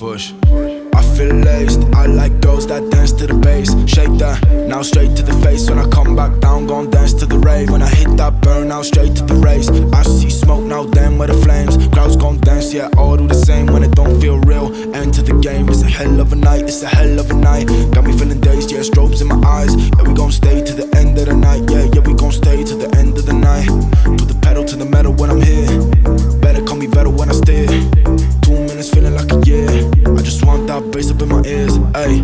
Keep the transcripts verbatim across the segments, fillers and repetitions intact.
push. I feel laced, I like girls that dance to the bass. Shake that, now straight to the face. When I come back down, gon' dance to the rave. When I hit that burn, now straight to the race. I see smoke, now damn where the flames. Crowds gon' dance, yeah, all do the same. When it don't feel real, enter the game. It's a hell of a night, it's a hell of a night. Got me feeling dazed, yeah, strobes in my eyes. Yeah, we gon' stay to the end of the night. Yeah, yeah, we gon' stay to the end of the night. Put the pedal to the metal when I'm here. Better call me Vettel when I steer. Two minutes feeling like a year. I just want that bass up in my ears, ayy.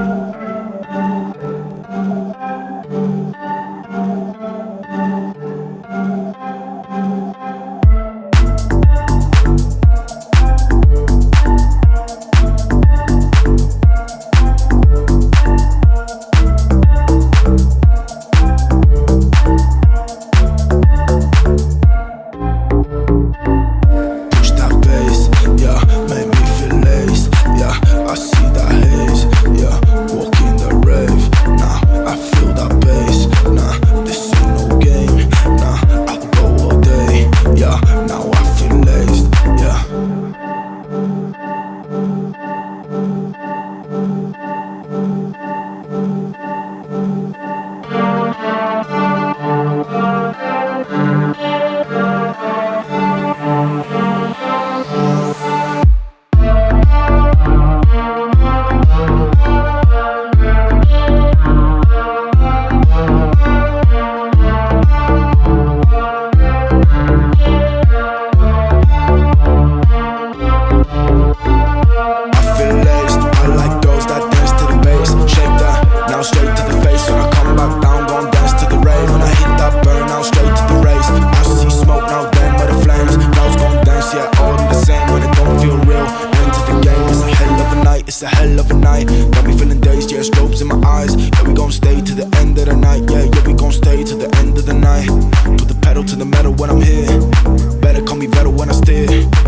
Straight to the face, when I come back down, gon' dance to the rave. When I hit that burn, now straight to the race. I see smoke, now damn where the flames. Crowds gon' dance, yeah, all do the same. When it don't feel real, enter the game. It's a hell of a night, it's a hell of a night. Got me feeling dazed, yeah, strobes in my eyes. Yeah, we gon' stay to the end of the night. Yeah, yeah, we gon' stay to the end of the night. Put the pedal to the metal when I'm here. Better call me Vettel when I steer.